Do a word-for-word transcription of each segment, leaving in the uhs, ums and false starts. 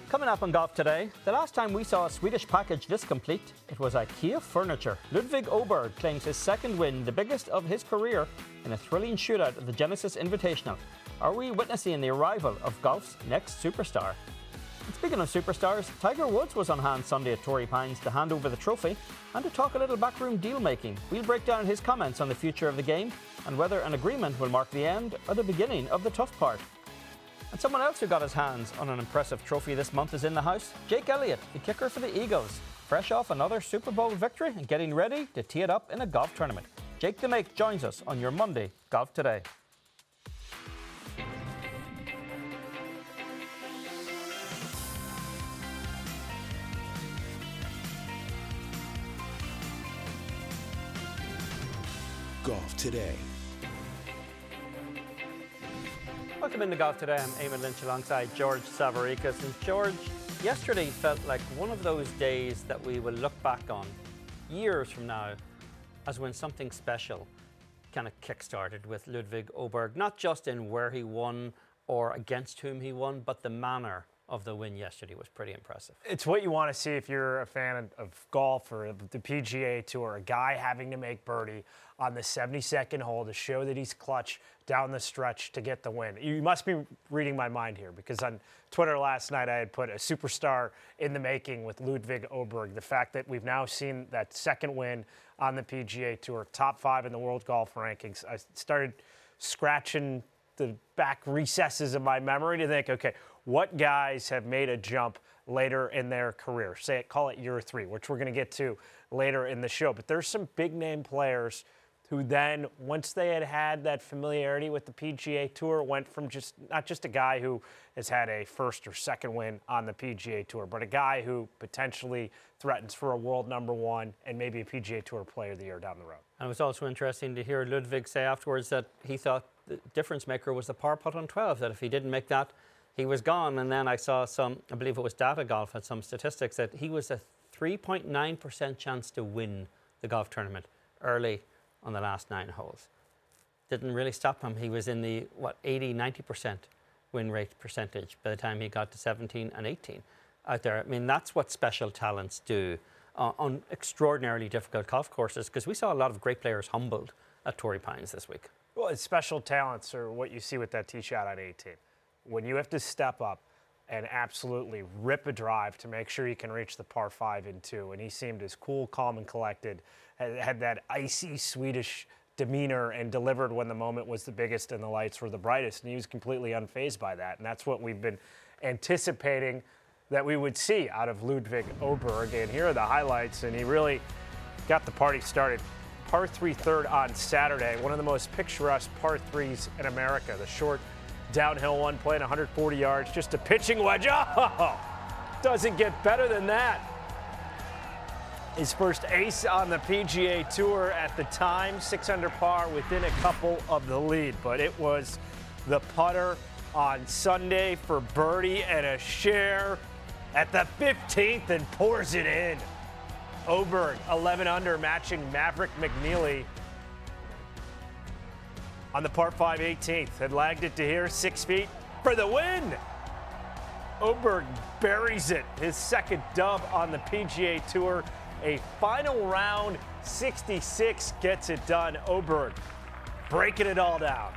Coming up on Golf Today, the last time we saw a Swedish package this complete, it was IKEA furniture. Ludvig Åberg claims his second win, the biggest of his career, in a thrilling shootout at the Genesis Invitational. Are we witnessing the arrival of golf's next superstar? And speaking of superstars, Tiger Woods was on hand Sunday at Torrey Pines to hand over the trophy and to talk a little backroom deal making. We'll break down his comments on the future of the game and whether an agreement will mark the end or the beginning of the tough part. And someone else who got his hands on an impressive trophy this month is in the house. Jake Elliott, the kicker for the Eagles, fresh off another Super Bowl victory and getting ready to tee it up in a golf tournament. Jake the Make joins us on your Monday Golf Today. Golf Today. Welcome into Golf Today. I'm Eamon Lynch alongside George Savaricas. And George, yesterday felt like one of those days that we will look back on years from now as when something special kind of kick-started with Ludvig Åberg, not just in where he won or against whom he won, but the manner of the win yesterday was pretty impressive. It's what you want to see if you're a fan of, of golf or the P G A Tour, a guy having to make birdie on the seventy-second hole to show that he's clutch down the stretch to get the win. You must be reading my mind here, because on Twitter last night I had put a superstar in the making with Ludvig Åberg. The fact that we've now seen that second win on the P G A Tour, top five in the world golf rankings. I started scratching the back recesses of my memory to think, okay, what guys have made a jump later in their career? Say it, call it year three, which we're going to get to later in the show. But there's some big name players who then, once they had had that familiarity with the P G A Tour, went from just not just a guy who has had a first or second win on the P G A Tour, but a guy who potentially threatens for a world number one and maybe a P G A Tour Player of the Year down the road. And it was also interesting to hear Ludvig say afterwards that he thought the difference maker was the par putt on twelve, that if he didn't make that, he was gone. And then I saw some, I believe it was Data Golf, had some statistics that he was a three point nine percent chance to win the golf tournament early on the last nine holes. Didn't really stop him. He was in the, what, eighty, ninety percent win rate percentage by the time he got to seventeen and eighteen out there. I mean, that's what special talents do uh, on extraordinarily difficult golf courses, because we saw a lot of great players humbled at Torrey Pines this week. Well, it's special talents are what you see with that tee shot on eighteen. When you have to step up and absolutely rip a drive to make sure you can reach the par five in two, and he seemed as cool, calm, and collected, had, had that icy Swedish demeanor and delivered when the moment was the biggest and the lights were the brightest, and he was completely unfazed by that. And that's what we've been anticipating that we would see out of Ludvig Åberg. And here are the highlights, and he really got the party started. Par three third on Saturday, one of the most picturesque par threes in America. The short downhill one, playing one hundred forty yards, just a pitching wedge. Oh, doesn't get better than that. His first ace on the P G A Tour at the time, six under par, within a couple of the lead. But it was the putter on Sunday for birdie and a share at the fifteenth and pours it in. Åberg, eleven under, matching Maverick McNealy on the par five eighteenth. Had lagged it to here, six feet for the win. Åberg buries it, his second dub on the P G A Tour. A final round sixty-six gets it done. Åberg breaking it all down.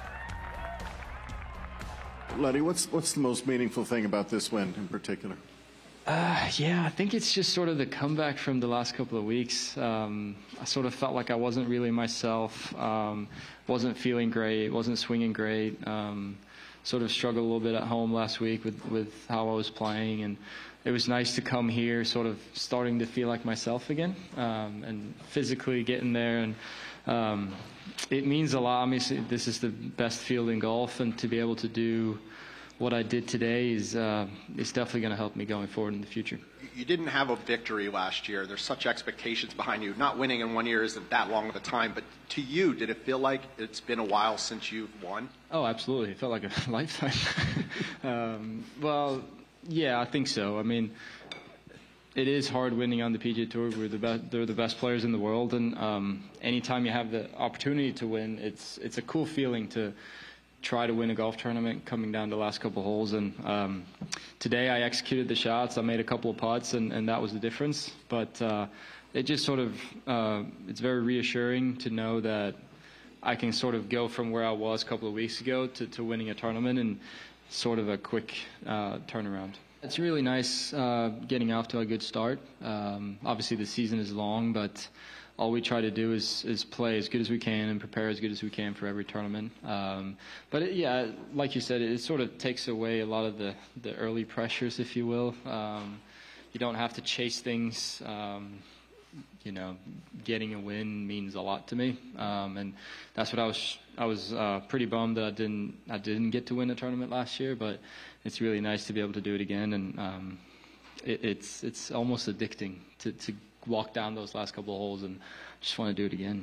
Letty, what's what's the most meaningful thing about this win in particular? Uh, yeah, I think it's just sort of the comeback from the last couple of weeks. Um, I sort of felt like I wasn't really myself, um, wasn't feeling great, wasn't swinging great. Um, sort of struggled a little bit at home last week with, with how I was playing, and it was nice to come here sort of starting to feel like myself again, um, and physically getting there. And um, it means a lot. Obviously, this is the best field in golf, and to be able to do what I did today is uh, is definitely going to help me going forward in the future. You didn't have a victory last year. There's such expectations behind you. Not winning in one year isn't that long of a time, but to you, did it feel like it's been a while since you've won? Oh, absolutely. It felt like a lifetime. um, well, yeah, I think so. I mean, it is hard winning on the P G A Tour. We're the best, they're the best players in the world, and um, anytime you have the opportunity to win, it's it's a cool feeling to try to win a golf tournament coming down to the last couple holes. And um, today I executed the shots. I made a couple of putts, and, and that was the difference. But uh, it just sort of, uh, it's very reassuring to know that I can sort of go from where I was a couple of weeks ago to, to winning a tournament in sort of a quick uh, turnaround. It's really nice uh, getting off to a good start. Um, obviously the season is long, but all we try to do is, is play as good as we can and prepare as good as we can for every tournament. Um, but it, yeah, like you said, it, it sort of takes away a lot of the, the early pressures, if you will. Um, you don't have to chase things. Um, you know, getting a win means a lot to me, um, and that's what I was. I was uh, pretty bummed that I didn't. I didn't get to win a tournament last year, but it's really nice to be able to do it again, and um, it, it's it's almost addicting to, to walk down those last couple of holes and just want to do it again.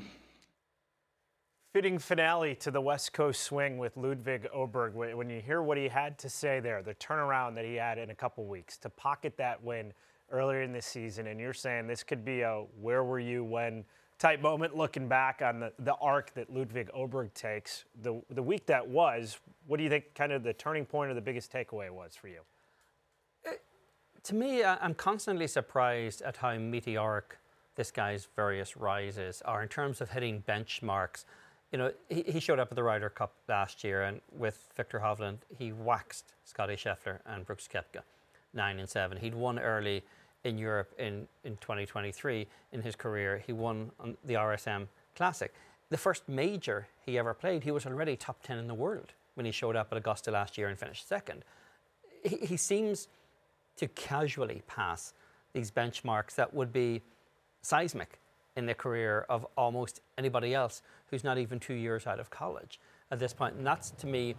Fitting finale to the West Coast swing with Ludvig Åberg. When you hear what he had to say there, the turnaround that he had in a couple weeks to pocket that win earlier in this season, and you're saying this could be a where were you when type moment looking back on the, the arc that Ludvig Åberg takes, the the week that was, what do you think kind of the turning point or the biggest takeaway was for you? Uh, to me, I'm constantly surprised at how meteoric this guy's various rises are in terms of hitting benchmarks. You know, he, he showed up at the Ryder Cup last year, and with Viktor Hovland, he waxed Scotty Scheffler and Brooks Koepka, nine and seven. He'd won early in Europe in, in twenty twenty-three in his career. He won on the R S M Classic. The first major he ever played, he was already top ten in the world when he showed up at Augusta last year and finished second. He, he seems to casually pass these benchmarks that would be seismic in the career of almost anybody else who's not even two years out of college at this point. And that's, to me,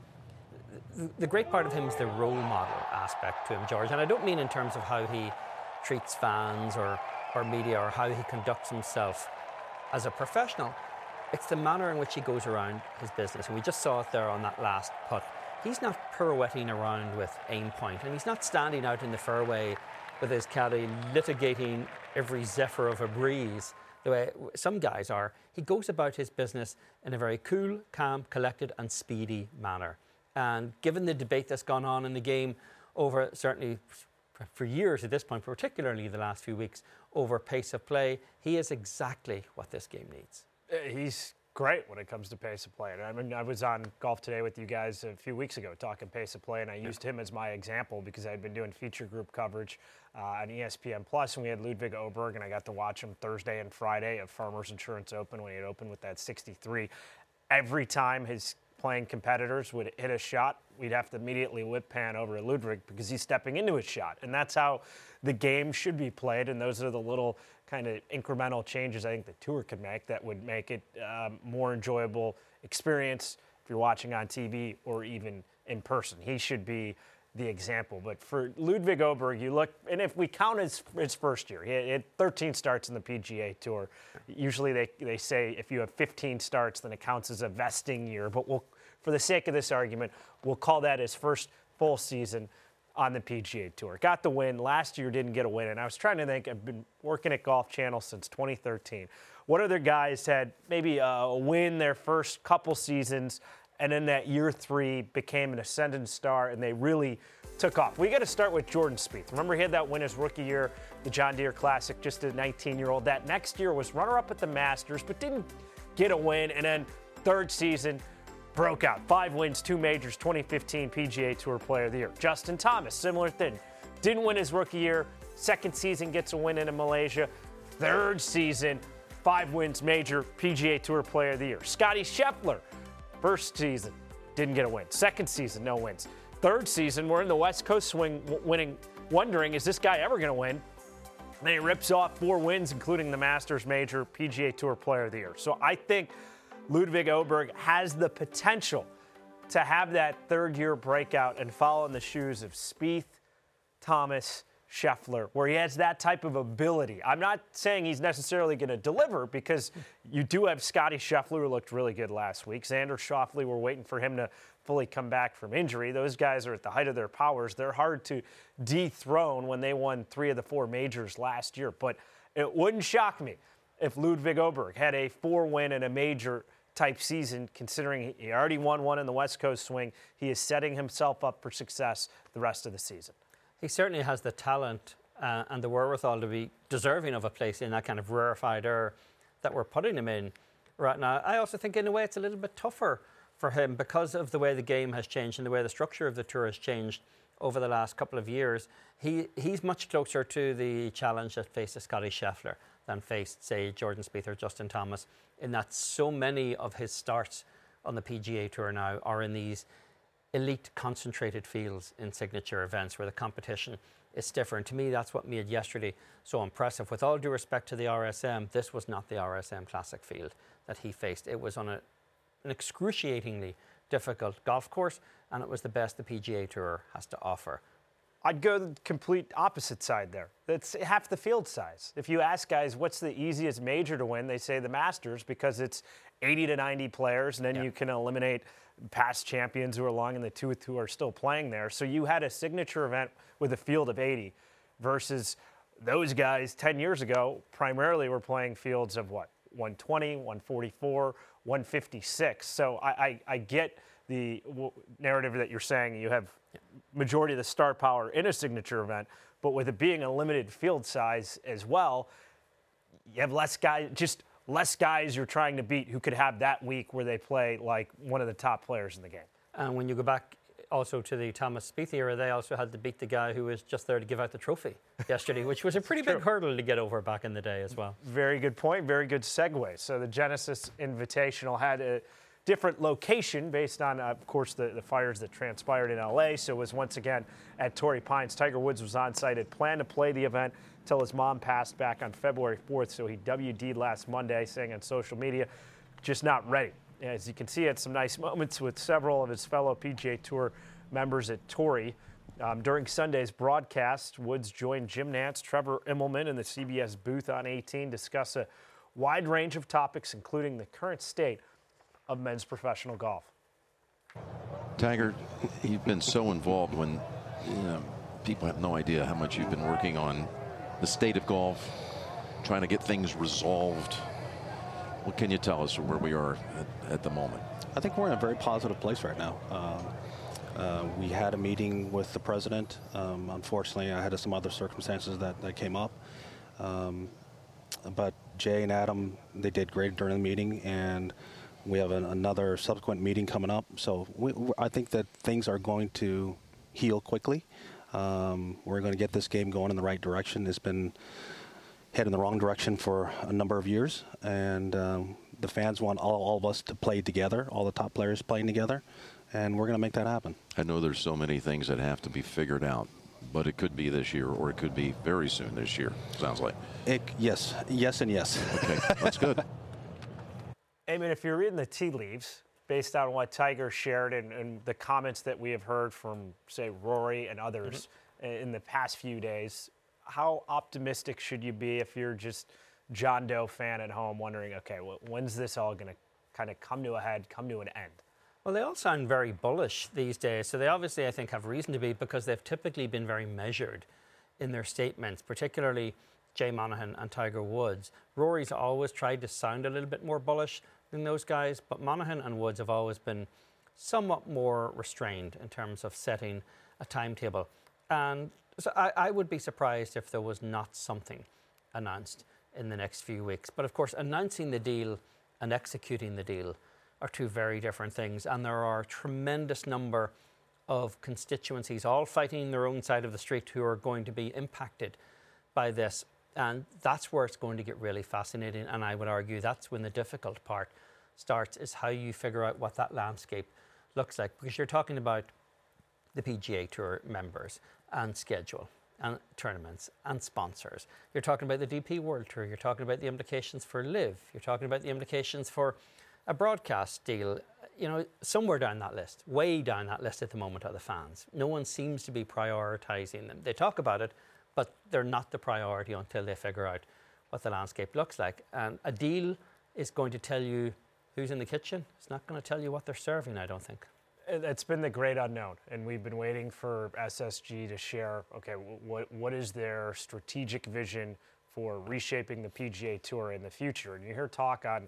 the great part of him is the role model aspect to him, George. And I don't mean in terms of how he treats fans or, or media or how he conducts himself as a professional. It's the manner in which he goes around his business. And we just saw it there on that last putt. He's not pirouetting around with aim point, and he's not standing out in the fairway with his caddy litigating every zephyr of a breeze the way some guys are. He goes about his business in a very cool, calm, collected and speedy manner. And given the debate that's gone on in the game over, certainly for years at this point, particularly the last few weeks, over pace of play, he is exactly what this game needs. He's great when it comes to pace of play. And I mean, I was on Golf Today with you guys a few weeks ago talking pace of play, and I used him as my example because I had been doing feature group coverage uh, on E S P N Plus, and we had Ludvig Åberg, and I got to watch him Thursday and Friday at Farmers Insurance Open when he had opened with that sixty-three. Every time his playing competitors would hit a shot, we'd have to immediately whip pan over to Ludvig because he's stepping into his shot. And that's how the game should be played, and those are the little kind of incremental changes I think the tour could make that would make it um, more enjoyable experience if you're watching on T V or even in person. He should be the example. But for Ludvig Åberg, you look, and if we count his, his first year, he had thirteen starts in the P G A Tour. Usually they, they say if you have fifteen starts, then it counts as a vesting year. But we'll, for the sake of this argument, we'll call that his first full season on the P G A Tour. Got the win. Last year didn't get a win. And I was trying to think, I've been working at Golf Channel since twenty thirteen. What other guys had maybe a win their first couple seasons, and then that year three became an ascendant star, and they really took off? We got to start with Jordan Spieth. Remember, he had that win his rookie year, the John Deere Classic, just a nineteen-year-old. That next year was runner-up at the Masters, but didn't get a win. And then third season, broke out. Five wins, two majors, twenty fifteen P G A Tour Player of the Year. Justin Thomas, similar thing. Didn't win his rookie year. Second season gets a win in Malaysia. Third season, five wins, major, P G A Tour Player of the Year. Scotty Scheffler, first season, didn't get a win. Second season, no wins. Third season, we're in the West Coast swing, winning, wondering, is this guy ever going to win? And then he rips off four wins, including the Masters major, P G A Tour Player of the Year. So I think Ludvig Åberg has the potential to have that third-year breakout and follow in the shoes of Spieth, Thomas, Scheffler, where he has that type of ability. I'm not saying he's necessarily going to deliver, because you do have Scotty Scheffler, who looked really good last week. Xander Schauffele, we're waiting for him to fully come back from injury. Those guys are at the height of their powers. They're hard to dethrone when they won three of the four majors last year. But it wouldn't shock me if Ludvig Åberg had a four-win and a major type season, considering he already won one in the West Coast swing. He is setting himself up for success the rest of the season. He certainly has the talent uh, and the wherewithal to be deserving of a place in that kind of rarefied air that we're putting him in right now. I also think in a way it's a little bit tougher for him because of the way the game has changed and the way the structure of the tour has changed over the last couple of years. He he's much closer to the challenge that faces Scotty Scheffler than faced, say, Jordan Spieth or Justin Thomas, in that so many of his starts on the P G A Tour now are in these elite concentrated fields in signature events where the competition is stiffer. And to me, that's what made yesterday so impressive. With all due respect to the R S M, this was not the R S M Classic field that he faced. It was on a, an excruciatingly difficult golf course, and it was the best the P G A Tour has to offer. I'd go the complete opposite side there. That's half the field size. If you ask guys what's the easiest major to win, they say the Masters because it's eighty to ninety players, and then yeah. you can eliminate past champions who are long in the tooth who are still playing there. So you had a signature event with a field of eighty versus those guys ten years ago primarily were playing fields of what? one twenty, one forty-four, one fifty-six. So I, I, I get the w- narrative that you're saying. You have majority of the star power in a signature event, but with it being a limited field size as well, you have less guys, just less guys you're trying to beat who could have that week where they play like one of the top players in the game. And when you go back also to the Thomas Spieth era, they also had to beat the guy who was just there to give out the trophy yesterday, which was a pretty big hurdle to get over back in the day as well. Very good point, very good segue. So the Genesis Invitational had a different location based on, uh, of course, the, the fires that transpired in L A. So it was once again at Torrey Pines. Tiger Woods was on site, had planned to play the event until his mom passed back on February fourth. So he W D'd last Monday, saying on social media, just not ready. As you can see, he had some nice moments with several of his fellow P G A Tour members at Torrey. Um, during Sunday's broadcast, Woods joined Jim Nantz, Trevor Immelman in the C B S booth on eighteen, discuss a wide range of topics, including the current state of men's professional golf. Tiger, you've been so involved when you know, people have no idea how much you've been working on the state of golf, trying to get things resolved. What can you tell us where we are at, at the moment? I think we're in a very positive place right now. Um, uh, we had a meeting with the president. Um, unfortunately, I had some other circumstances that, that came up. Um, but Jay and Adam, they did great during the meeting, and we have an, another subsequent meeting coming up. So we, I think that things are going to heal quickly. Um, we're going to get this game going in the right direction. It's been heading in the wrong direction for a number of years, and um, the fans want all, all of us to play together, all the top players playing together, and we're going to make that happen. I know there's so many things that have to be figured out, but it could be this year, or it could be very soon this year, sounds like. It, yes, yes, and yes. Okay, that's good. I mean, if you're reading the tea leaves, based on what Tiger shared and, and the comments that we have heard from, say, Rory and others mm-hmm. in the past few days, how optimistic should you be if you're just John Doe fan at home wondering, okay, well, when's this all going to kind of come to a head, come to an end? Well, they all sound very bullish these days. So they obviously, I think, have reason to be because they've typically been very measured in their statements, particularly Jay Monahan and Tiger Woods. Rory's always tried to sound a little bit more bullish than those guys, but Monahan and Woods have always been somewhat more restrained in terms of setting a timetable. And so I, I would be surprised if there was not something announced in the next few weeks. But of course, announcing the deal and executing the deal are two very different things. And there are a tremendous number of constituencies all fighting their own side of the street who are going to be impacted by this. And that's where it's going to get really fascinating. And I would argue that's when the difficult part starts, is how you figure out what that landscape looks like. Because you're talking about the P G A Tour members and schedule and tournaments and sponsors. You're talking about the D P World Tour. You're talking about the implications for LIV. You're talking about the implications for a broadcast deal. You know, somewhere down that list, way down that list at the moment are the fans. No one seems to be prioritizing them. They talk about it, but they're not the priority until they figure out what the landscape looks like. And a deal is going to tell you who's in the kitchen. It's not going to tell you what they're serving, I don't think. It's been the great unknown, and we've been waiting for S S G to share, okay, what what is their strategic vision for reshaping the P G A Tour in the future? And you hear talk on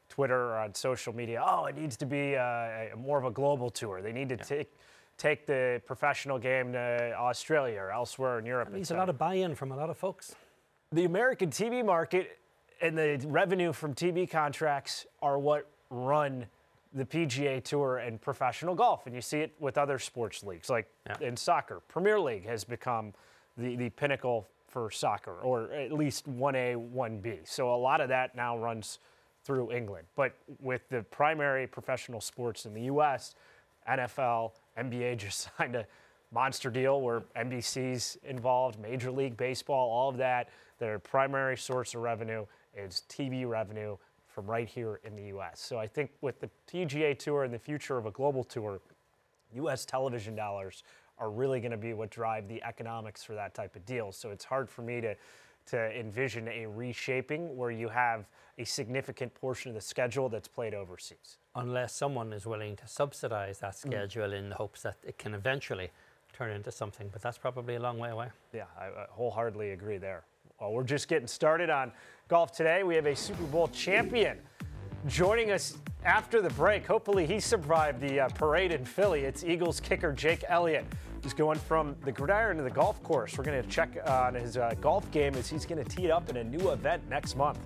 Twitter or on social media, oh, it needs to be uh, a, more of a global tour. They need to yeah. take take the professional game to Australia or elsewhere in Europe. It needs a lot of buy-in from a lot of folks. The American T V market and the revenue from T V contracts are what run the P G A Tour and professional golf. And you see it with other sports leagues, like yeah. in soccer. Premier League has become the, the pinnacle for soccer, or at least one A, one B. So a lot of that now runs through England. But with the primary professional sports in the U S, N F L, N B A just signed a monster deal where N B C's involved, Major League Baseball, all of that. Their primary source of revenue is T V revenue from right here in the U S. So I think with the P G A Tour and the future of a global tour, U S television dollars are really going to be what drive the economics for that type of deal. So it's hard for me to to envision a reshaping where you have a significant portion of the schedule that's played overseas. Unless someone is willing to subsidize that schedule mm. in the hopes that it can eventually turn into something, but that's probably a long way away. Yeah, I, I wholeheartedly agree there. Well, we're just getting started on Golf Today. We have a Super Bowl champion joining us after the break. Hopefully he survived the uh, parade in Philly. It's Eagles kicker Jake Elliott. He's going from the gridiron to the golf course. We're going to check on his uh, golf game as he's going to tee it up in a new event next month.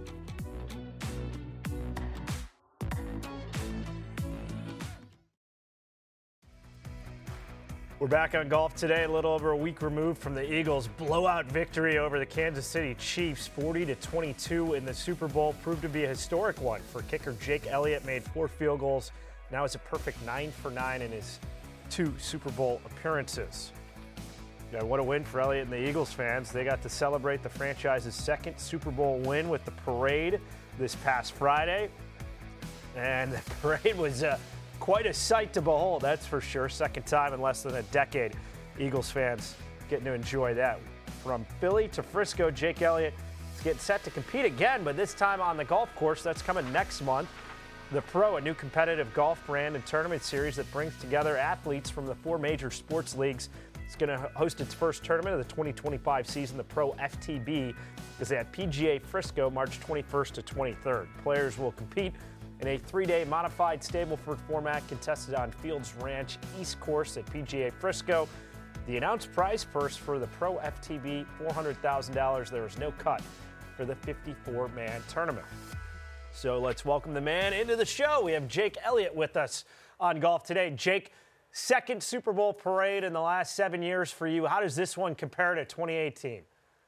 We're back on Golf Today, a little over a week removed from the Eagles' blowout victory over the Kansas City Chiefs, forty to twenty-two in the Super Bowl. Proved to be a historic one for kicker Jake Elliott. Made four field goals. Now it's a perfect nine for nine in his two Super Bowl appearances. Yeah, what a win for Elliott and the Eagles fans. They got to celebrate the franchise's second Super Bowl win with the parade this past Friday. And the parade was uh, quite a sight to behold, that's for sure. Second time in less than a decade. Eagles fans getting to enjoy that. From Philly to Frisco, Jake Elliott is getting set to compete again, but this time on the golf course. That's coming next month. The Pro, a new competitive golf brand and tournament series that brings together athletes from the four major sports leagues. It's going to host its first tournament of the twenty twenty-five season, the Pro F T B, is at P G A Frisco March twenty-first to twenty-third. Players will compete in a three-day modified Stableford format contested on Fields Ranch East Course at P G A Frisco. The announced prize purse for the Pro F T B, four hundred thousand dollars. There is no cut for the fifty-four man tournament. So let's welcome the man into the show. We have Jake Elliott with us on Golf Today. Jake, second Super Bowl parade in the last seven years for you. How does this one compare to twenty eighteen?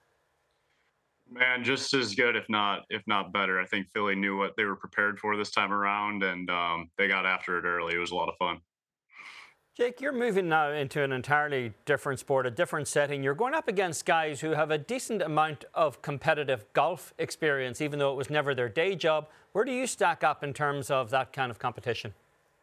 Man, just as good, if not if not better. I think Philly knew what they were prepared for this time around, and um, they got after it early. It was a lot of fun. Jake, you're moving now into an entirely different sport, a different setting. You're going up against guys who have a decent amount of competitive golf experience, even though it was never their day job. Where do you stack up in terms of that kind of competition?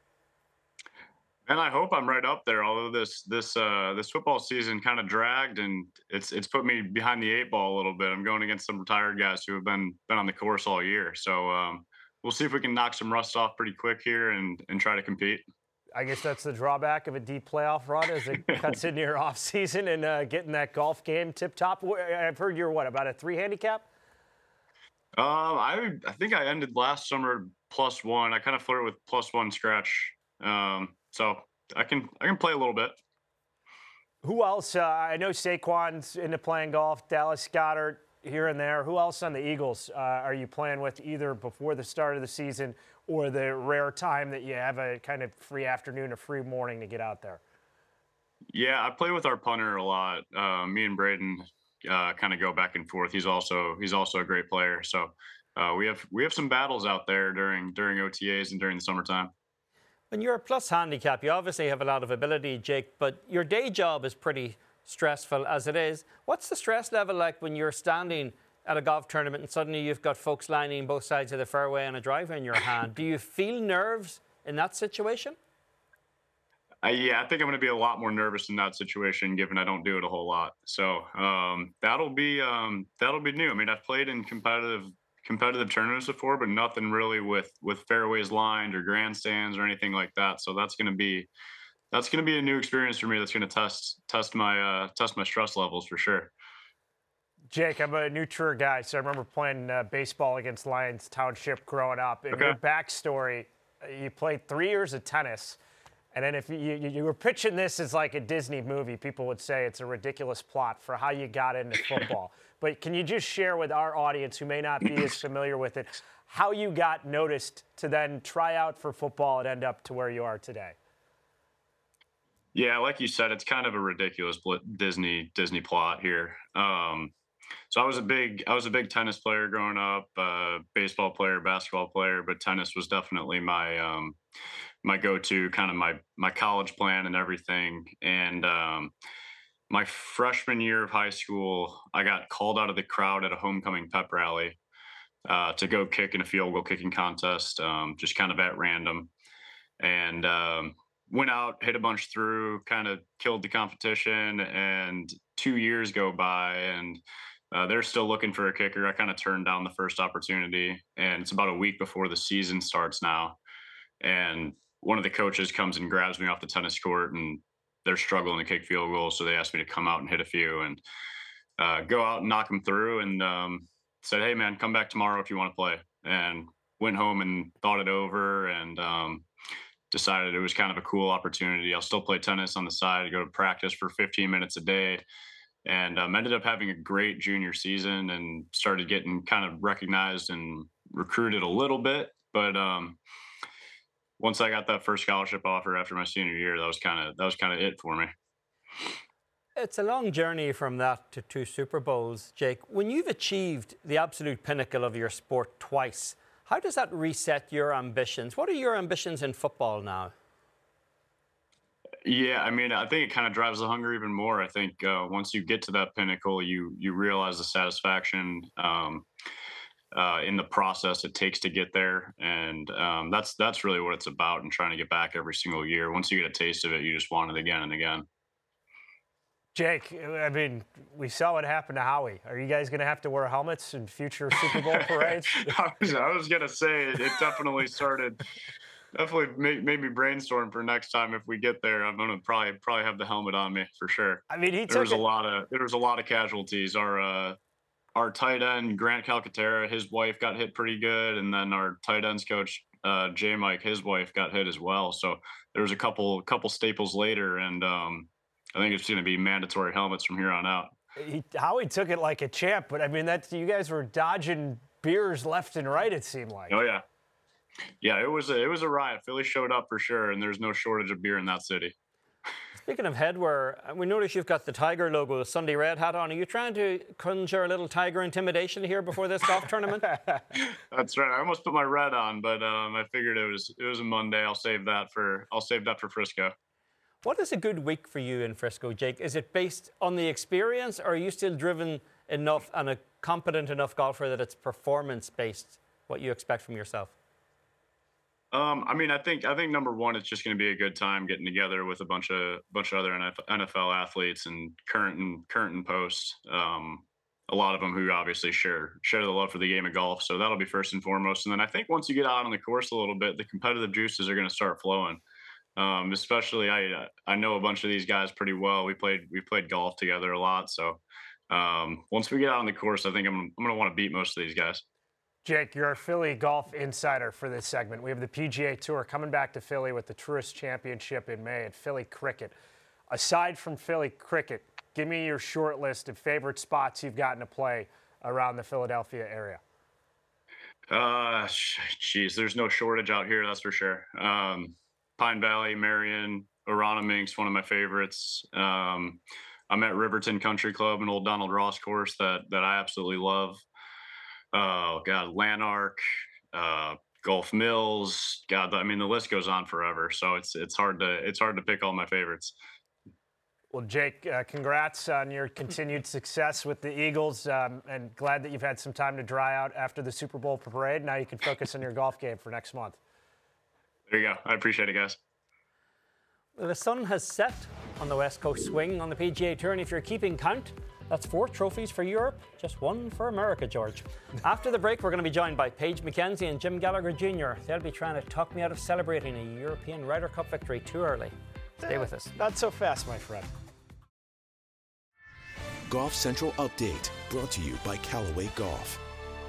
And I hope I'm right up there. Although this this uh, this football season kind of dragged, and it's it's put me behind the eight ball a little bit. I'm going against some retired guys who have been been on the course all year. So um, we'll see if we can knock some rust off pretty quick here and and try to compete. I guess that's the drawback of a deep playoff run, as it cuts into your off season and uh, getting that golf game tip top. I've heard you're what, about a three handicap? Um, I I think I ended last summer plus one. I kind of flirt with plus one scratch. Um, so I can I can play a little bit. Who else? Uh, I know Saquon's into playing golf. Dallas Goedert here and there. Who else on the Eagles uh, are you playing with, either before the start of the season or the rare time that you have a kind of free afternoon or free morning to get out there? Yeah, I play with our punter a lot. Uh, me and Braden uh, kind of go back and forth. He's also he's also a great player. So uh, we have we have some battles out there during during O T As and during the summertime. When you're a plus handicap, you obviously have a lot of ability, Jake, but your day job is pretty stressful as it is. What's the stress level like when you're standing at a golf tournament and suddenly you've got folks lining both sides of the fairway and a driver in your hand? Do you feel nerves in that situation? Uh, yeah, I think I'm going to be a lot more nervous in that situation, given I don't do it a whole lot. So um, that'll be um, that'll be new. I mean, I've played in competitive competitive tournaments before, but nothing really with with fairways lined or grandstands or anything like that. So that's going to be that's going to be a new experience for me. That's going to test test my uh, test my stress levels for sure. Jake, I'm a New Trier guy, so I remember playing uh, baseball against Lions Township growing up. In okay. your backstory, you played three years of tennis, and then if you, you, you were pitching this as like a Disney movie, people would say it's a ridiculous plot for how you got into football. But can you just share with our audience who may not be as familiar with it, how you got noticed to then try out for football and end up to where you are today? Yeah, like you said, it's kind of a ridiculous Disney Disney plot here. Um, so I was a big I was a big tennis player growing up, uh, baseball player, basketball player, but tennis was definitely my um, my go-to, kind of my my college plan and everything. And um, my freshman year of high school, I got called out of the crowd at a homecoming pep rally uh, to go kick in a field goal kicking contest, um, just kind of at random, and um, went out, hit a bunch through, kind of killed the competition. And two years go by, and uh, they're still looking for a kicker. I kind of turned down the first opportunity, and it's about a week before the season starts now. And one of the coaches comes and grabs me off the tennis court, and they're struggling to kick field goals. So they asked me to come out and hit a few and uh, go out and knock them through, and um, said, "Hey man, come back tomorrow if you want to play." And went home and thought it over, and um, decided it was kind of a cool opportunity. I'll still play tennis on the side, go to practice for fifteen minutes a day, and um, ended up having a great junior season and started getting kind of recognized and recruited a little bit. But um, once I got that first scholarship offer after my senior year, that was kind of that was kind of it for me. It's a long journey from that to two Super Bowls, Jake. When you've achieved the absolute pinnacle of your sport twice, how does that reset your ambitions? What are your ambitions in football now? Yeah, I mean, I think it kind of drives the hunger even more. I think uh, once you get to that pinnacle, you you realize the satisfaction um, uh, in the process it takes to get there, and um, that's that's really what it's about. And trying to get back every single year. Once you get a taste of it, you just want it again and again. Jake, I mean, we saw what happened to Howie. Are you guys going to have to wear helmets in future Super Bowl parades? I was, I was going to say it, it definitely started. Definitely made, made me brainstorm for next time if we get there. I'm going to probably probably have the helmet on me for sure. I mean, he there was took a lot of there was a lot of casualties. Our uh, our tight end Grant Calcaterra, his wife got hit pretty good, and then our tight ends coach uh, J Mike, his wife got hit as well. So there was a couple couple staples later, and um, I think it's going to be mandatory helmets from here on out. He, Howie took it like a champ, but I mean, that you guys were dodging beers left and right. It seemed like. Oh yeah. Yeah, it was a, it was a riot. Philly showed up for sure, and there's no shortage of beer in that city. Speaking of headwear, we notice you've got the Tiger logo, Sunday Red hat on. Are you trying to conjure a little Tiger intimidation here before this golf tournament? That's right. I almost put my red on, but um, I figured it was it was a Monday. I'll save that for I'll save that for Frisco. What is a good week for you in Frisco, Jake? Is it based on the experience, or are you still driven enough and a competent enough golfer that it's performance-based, what you expect from yourself? Um, I mean, I think I think number one, it's just going to be a good time getting together with a bunch of bunch of other N F L athletes and current and current and post. Um, a lot of them who obviously share share the love for the game of golf. So that'll be first and foremost. And then I think once you get out on the course a little bit, the competitive juices are going to start flowing. Um, especially, I I know a bunch of these guys pretty well. We played we played golf together a lot. So um, once we get out on the course, I think I'm I'm going to want to beat most of these guys. Jake, you're a Philly golf insider for this segment. We have the P G A Tour coming back to Philly with the Tourist Championship in May at Philly Cricket. Aside from Philly Cricket, give me your short list of favorite spots you've gotten to play around the Philadelphia area. Uh, geez, there's no shortage out here, that's for sure. Um, Pine Valley, Marion, Aronimink, one of my favorites. Um, I'm at Riverton Country Club, an old Donald Ross course that that I absolutely love. Oh God, Lanark, uh, Gulf Mills. God, I mean the list goes on forever. So it's it's hard to it's hard to pick all my favorites. Well, Jake, uh, congrats on your continued success with the Eagles, um, and glad that you've had some time to dry out after the Super Bowl parade. Now you can focus on your golf game for next month. There you go. I appreciate it, guys. Well, the sun has set on the West Coast swing on the P G A Tour, and if you're keeping count, that's four trophies for Europe, just one for America, George. After the break, we're going to be joined by Paige McKenzie and Jim Gallagher Junior They'll be trying to talk me out of celebrating a European Ryder Cup victory too early. Stay with us. Not so fast, my friend. Golf Central Update, brought to you by Callaway Golf.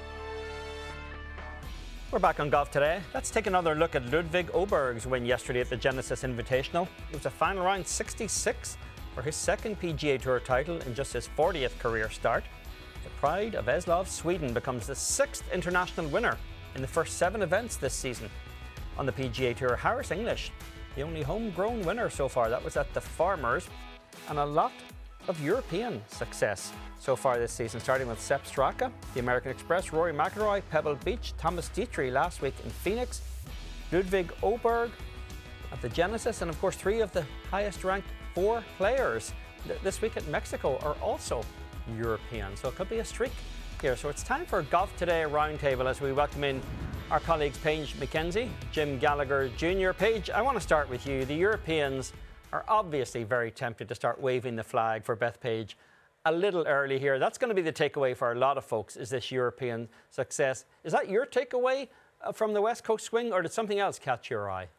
We're back on Golf Today. Let's take another look at Ludvig Åberg's win yesterday at the Genesis Invitational. It was a final round sixty-six for his second P G A Tour title in just his fortieth career start. The pride of Eslöv, Sweden becomes the sixth international winner in the first seven events this season. On the P G A Tour, Harris English, the only homegrown winner so far. That was at the Farmers. And a lot of European success so far this season, starting with Sepp Straka, the American Express, Rory McIlroy, Pebble Beach, Thomas Dietrich last week in Phoenix, Ludvig Åberg at the Genesis, and of course three of the highest ranked four players th- this week at Mexico are also European. So it could be a streak here. So it's time for Golf Today Roundtable as we welcome in our colleagues Paige McKenzie, Jim Gallagher Junior Paige, I want to start with you. The Europeans are obviously very tempted to start waving the flag for Bethpage a little early here. That's going to be the takeaway for a lot of folks, is this European success. Is that your takeaway from the West Coast swing, or did something else catch your eye?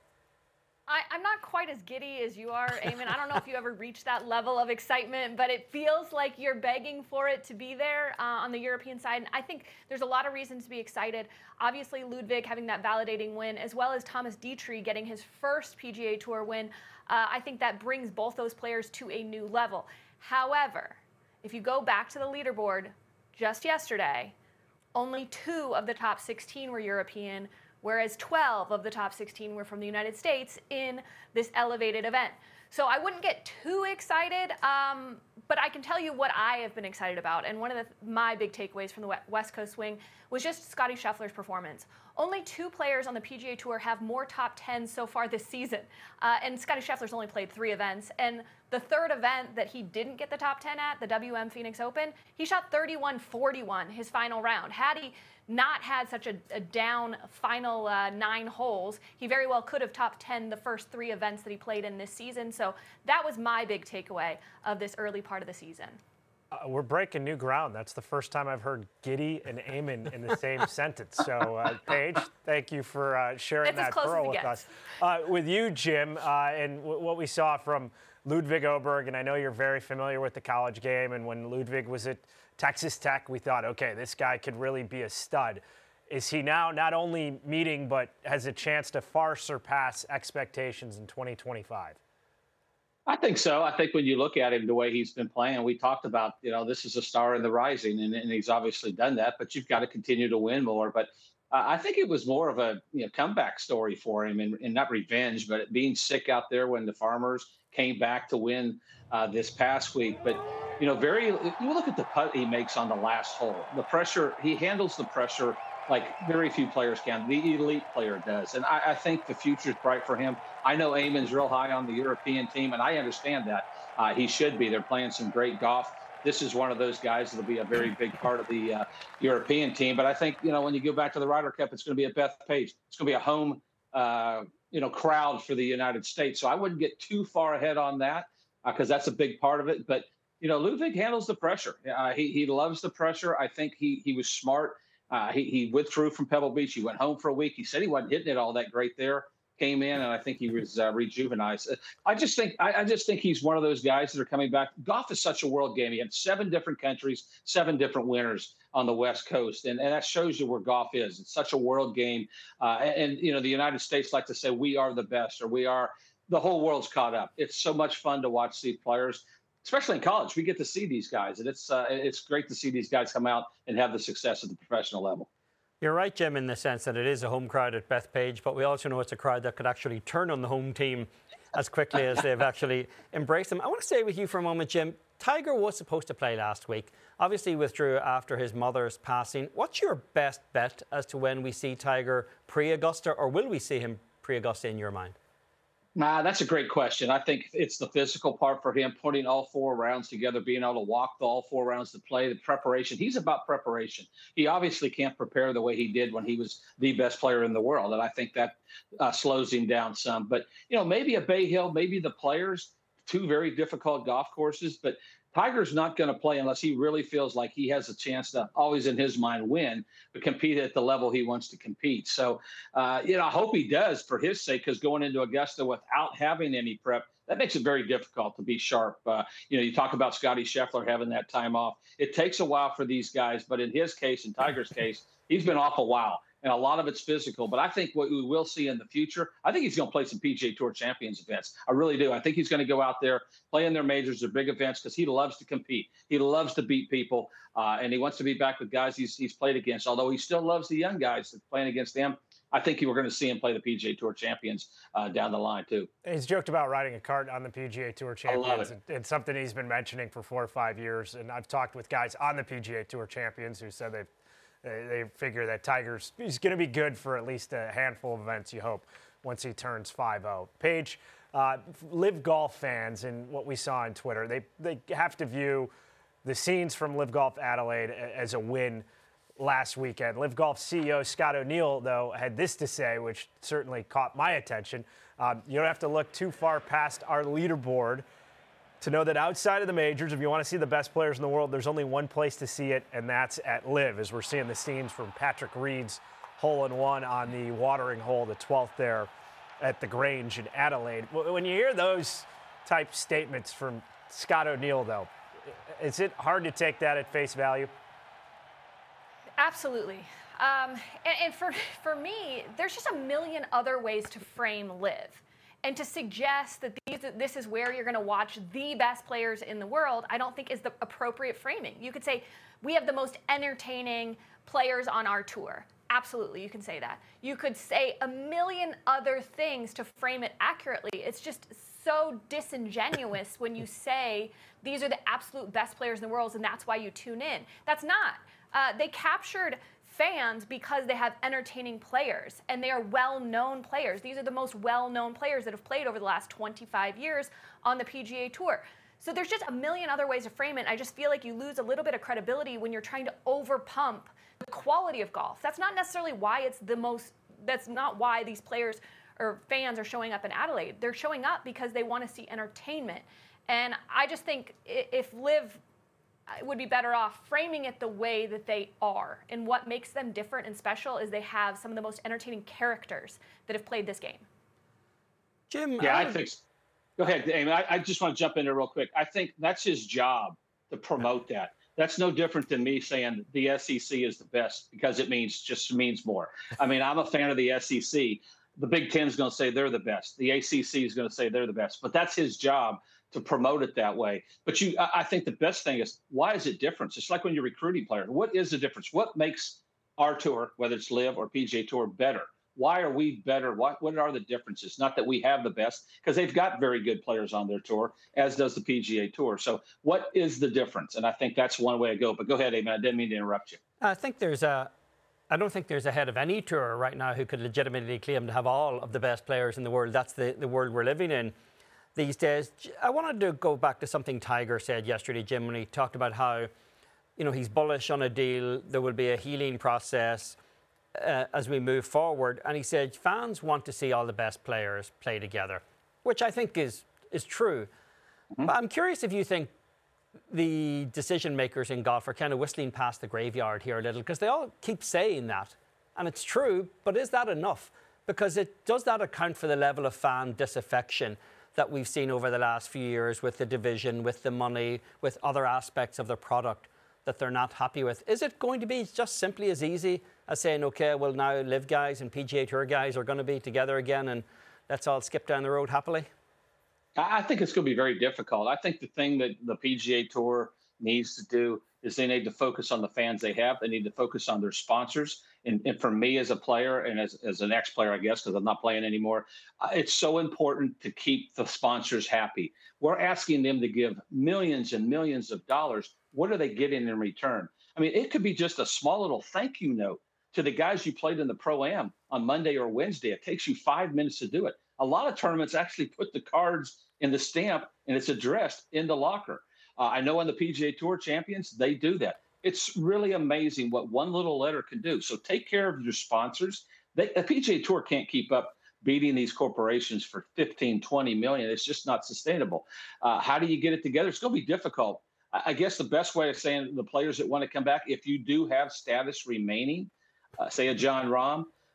I, I'm not quite as giddy as you are, Eamon. I don't know if you ever reached that level of excitement, but it feels like you're begging for it to be there uh, on the European side. And I think there's a lot of reasons to be excited. Obviously, Ludvig having that validating win, as well as Thomas Dietrich getting his first P G A Tour win. Uh, I think that brings both those players to a new level. However, if you go back to the leaderboard just yesterday, only two of the top sixteen were European, whereas twelve of the top sixteen were from the United States in this elevated event. So I wouldn't get too excited, um, but I can tell you what I have been excited about. And one of the, my big takeaways from the West Coast swing was just Scottie Scheffler's performance. Only two players on the P G A Tour have more top tens so far this season. Uh, and Scottie Scheffler's only played three events. And the third event that he didn't get the top ten at, the W M Phoenix Open, he shot thirty-one forty-one his final round. Had he not had such a, a down final uh, nine holes, he very well could have top ten the first three events that he played in this season. So that was my big takeaway of this early part of the season. Uh, we're breaking new ground. That's the first time I've heard Giddy and Eamon in the same sentence. So, uh, Paige, thank you for uh, sharing That's that pearl with us. Uh, with you, Jim, uh, and w- what we saw from Ludvig Åberg, and I know you're very familiar with the college game, and when Ludvig was at Texas Tech, we thought, okay, this guy could really be a stud. Is he now not only meeting, but has a chance to far surpass expectations in twenty twenty-five? I think so. I think when you look at him, the way he's been playing, we talked about, you know, this is a star in the rising, and, and he's obviously done that, but you've got to continue to win more. But uh, I think it was more of a you know, comeback story for him, and, and not revenge, but being sick out there when the Farmers came back to win uh, this past week. But, you know, very, you look at the putt he makes on the last hole, the pressure, he handles the pressure like very few players can. The elite player does. And I, I think the future's bright for him. I know Eamon's real high on the European team, and I understand that. Uh, he should be. They're playing some great golf. This is one of those guys that'll be a very big part of the uh, European team. But I think, you know, when you go back to the Ryder Cup, it's going to be at Bethpage. It's going to be a home, uh, you know, crowd for the United States. So I wouldn't get too far ahead on that because uh, that's a big part of it. But, you know, Ludvig handles the pressure. Uh, he, he loves the pressure. I think he he was smart. Uh, he, he withdrew from Pebble Beach. He went home for a week. He said he wasn't hitting it all that great there. Came in, and I think he was uh, rejuvenized. I just think I, I just think he's one of those guys that are coming back. Golf is such a world game. He had seven different countries, seven different winners on the West Coast, and, and that shows you where golf is. It's such a world game, uh, and, and you know the United States like to say we are the best, or we are the whole world's caught up. It's so much fun to watch these players. Especially in college, we get to see these guys, and it's uh, it's great to see these guys come out and have the success at the professional level. You're right, Jim, in the sense that it is a home crowd at Bethpage, but we also know it's a crowd that could actually turn on the home team as quickly as they've actually embraced them. I want to stay with you for a moment, Jim. Tiger was supposed to play last week. Obviously withdrew after his mother's passing. What's your best bet as to when we see Tiger pre-Augusta, or will we see him pre-Augusta in your mind? Nah, that's a great question. I think it's the physical part for him, putting all four rounds together, being able to walk the all four rounds to play, the preparation. He's about preparation. He obviously can't prepare the way he did when he was the best player in the world, and I think that uh, slows him down some. But, you know, maybe a Bay Hill, maybe the Players, two very difficult golf courses, but Tiger's not going to play unless he really feels like he has a chance to always, in his mind, win, but compete at the level he wants to compete. So, uh, you know, I hope he does for his sake, because going into Augusta without having any prep, That makes it very difficult to be sharp. Uh, you know, you talk about Scotty Scheffler having that time off. It takes a while for these guys, but in his case, in Tiger's case, he's been off a while, and a lot of it's physical. But I think what we will see in the future, I think he's going to play some P G A Tour Champions events. I really do. I think he's going to go out there, play in their majors, their big events, because he loves to compete. He loves to beat people, uh, and he wants to be back with guys he's, he's played against, although he still loves the young guys that's playing against them. I think we're going to see him play the P G A Tour Champions uh, down the line, too. He's joked about riding a kart on the P G A Tour Champions. I love it. It's something he's been mentioning for four or five years. And I've talked with guys on the P G A Tour Champions who said they've, they they figure that Tiger's he's going to be good for at least a handful of events, you hope, once he turns five oh. Paige, uh, Live Golf fans and what we saw on Twitter, they, they have to view the scenes from Live Golf Adelaide as a win last weekend. Live Golf C E O Scott O'Neill, though, had this to say, which certainly caught my attention. Um, you don't have to look too far past our leaderboard to know that outside of the majors, if you want to see the best players in the world, there's only one place to see it, and that's at Live, as we're seeing the scenes from Patrick Reed's hole-in-one on the watering hole, the twelfth there at the Grange in Adelaide. When you hear those type statements from Scott O'Neill, though, is it hard to take that at face value? Absolutely. Um, and, and for for me, there's just a million other ways to frame Live. And to suggest that these, this is where you're going to watch the best players in the world, I don't think is the appropriate framing. You could say, we have the most entertaining players on our tour. Absolutely, you can say that. You could say a million other things to frame it accurately. It's just so disingenuous when you say these are the absolute best players in the world and that's why you tune in. That's not. Uh, they captured fans because they have entertaining players and they are well-known players. These are the most well-known players that have played over the last twenty-five years on the P G A Tour. So there's just a million other ways to frame it. I just feel like you lose a little bit of credibility when you're trying to overpump the quality of golf. That's not necessarily why it's the most, that's not why these players or fans are showing up in Adelaide. They're showing up because they want to see entertainment. And I just think if Live would be better off framing it the way that they are. And what makes them different and special is they have some of the most entertaining characters that have played this game. Jim, yeah, I, I think. Go ahead, Amy. I, I just want to jump in there real quick. I think that's his job to promote that. That's no different than me saying the S E C is the best because it means just means more. I mean, I'm a fan of the S E C. The Big Ten is going to say they're the best. The A C C is going to say they're the best. But that's his job to promote it that way. But you, I think the best thing is, why is it different? It's like when you're recruiting players. What is the difference? What makes our tour, whether it's Live or P G A Tour, better? Why are we better? What, what are the differences? Not that we have the best, because they've got very good players on their tour, as does the P G A Tour. So what is the difference? And I think that's one way to go. But go ahead, Eamon. I didn't mean to interrupt you. I think there's a, I don't think there's a head of any tour right now who could legitimately claim to have all of the best players in the world. That's the, the world we're living in these days. I wanted to go back to something Tiger said yesterday, Jim, when he talked about how, you know, he's bullish on a deal. There will be a healing process uh, as we move forward. And he said fans want to see all the best players play together, which I think is, is true. Mm-hmm. But I'm curious if you think the decision makers in golf are kind of whistling past the graveyard here a little, because they all keep saying that. And it's true, but is that enough? Because it does that account for the level of fan disaffection that we've seen over the last few years with the division, with the money, with other aspects of the product that they're not happy with? Is it going to be just simply as easy as saying, okay, well, now Live guys and P G A Tour guys are going to be together again and let's all skip down the road happily? I think it's going to be very difficult. I think the thing that the P G A Tour needs to do is they need to focus on the fans they have. They need to focus on their sponsors. And, and for me as a player and as, as an ex-player, I guess, because I'm not playing anymore, uh, it's so important to keep the sponsors happy. We're asking them to give millions and millions of dollars. What are they getting in return? I mean, it could be just a small little thank you note to the guys you played in the Pro-Am on Monday or Wednesday. It takes you five minutes to do it. A lot of tournaments actually put the cards in the stamp and it's addressed in the locker. Uh, I know on the P G A Tour Champions, they do that. It's really amazing what one little letter can do. So take care of your sponsors. They, the P G A Tour can't keep up beating these corporations for fifteen, twenty million. It's just not sustainable. Uh, how do you get it together? It's going to be difficult. I, I guess the best way of saying the players that want to come back, if you do have status remaining, uh, say a John Rahm,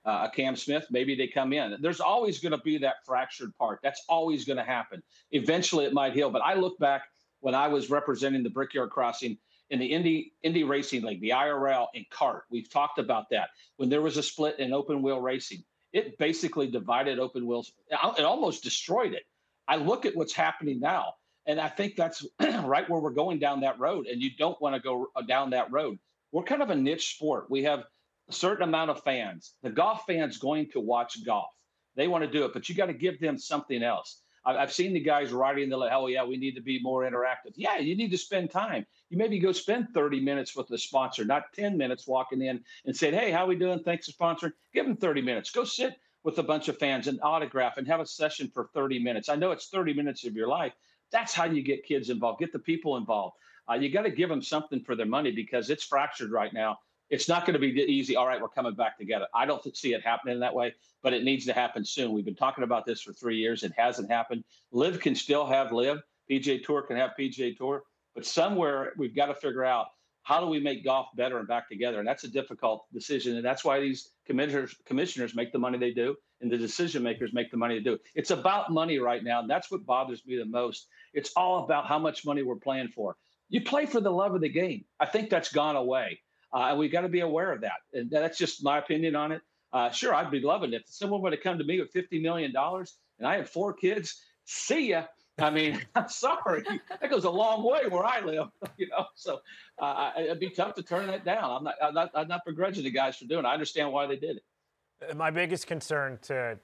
uh, a Cam Smith, maybe they come in. There's always going to be that fractured part. That's always going to happen. Eventually it might heal. But I look back when I was representing the Brickyard Crossing in the Indy Indy Racing League, the I R L and kart. We've talked about that. When there was a split in open wheel racing, it basically divided open wheels. It almost destroyed it. I look at what's happening now, and I think that's right where we're going down that road, and you don't want to go down that road. We're kind of a niche sport. We have a certain amount of fans. The golf fans going to watch golf. They want to do it, but you got to give them something else. I've seen the guys writing the, oh, yeah, we need to be more interactive. Yeah, you need to spend time. You maybe go spend thirty minutes with the sponsor, not ten minutes walking in and saying, hey, how we doing? Thanks for sponsoring. Give them thirty minutes. Go sit with a bunch of fans and autograph and have a session for thirty minutes. I know it's thirty minutes of your life. That's how you get kids involved, get the people involved. Uh, you got to give them something for their money because it's fractured right now. It's not going to be easy. All right, we're coming back together. I don't see it happening that way, but it needs to happen soon. We've been talking about this for three years. It hasn't happened. Live can still have Live. P G A Tour can have P G A Tour. But somewhere we've got to figure out how do we make golf better and back together? And that's a difficult decision. And that's why these commissioners, commissioners make the money they do and the decision makers make the money they do. It's about money right now. And that's what bothers me the most. It's all about how much money we're playing for. You play for the love of the game. I think that's gone away. Uh, and we've got to be aware of that. And that's just my opinion on it. Uh, sure, I'd be loving it. If someone would have come to me with fifty million dollars and I had four kids, see ya. I mean, I'm sorry. That goes a long way where I live, you know. So uh, it'd be tough to turn that down. I'm not, I'm not, I'm not begrudging the guys for doing it. I understand why they did it. My biggest concern, to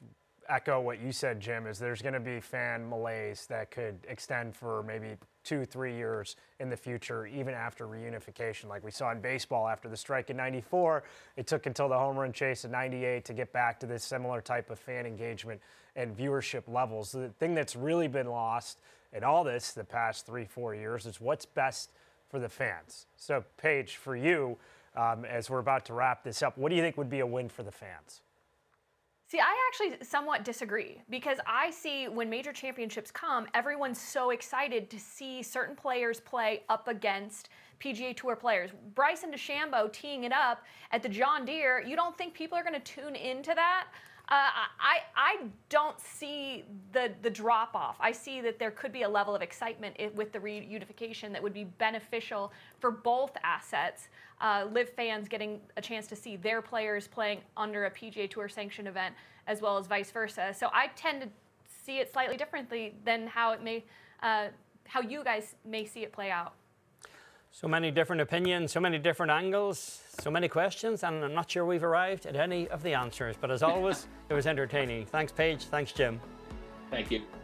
echo what you said, Jim, is there's going to be fan malaise that could extend for maybe two, three years in the future, even after reunification. Like we saw in baseball after the strike in ninety-four, it took until the home run chase in ninety-eight to get back to this similar type of fan engagement and viewership levels. The thing that's really been lost in all this the past three, four years is what's best for the fans. So, Paige, for you, um, as we're about to wrap this up, what do you think would be a win for the fans? See, I actually somewhat disagree because I see when major championships come, everyone's so excited to see certain players play up against P G A Tour players. Bryson DeChambeau teeing it up at the John Deere, you don't think people are going to tune into that? Uh, I I don't see the the drop off. I see that there could be a level of excitement with the reunification that would be beneficial for both assets. Uh, Live fans getting a chance to see their players playing under a P G A Tour sanctioned event, as well as vice versa. So I tend to see it slightly differently than how it may, uh, how you guys may see it play out. So many different opinions, so many different angles, so many questions, and I'm not sure we've arrived at any of the answers. But as always, it was entertaining. Thanks, Paige. Thanks, Jim. Thank you.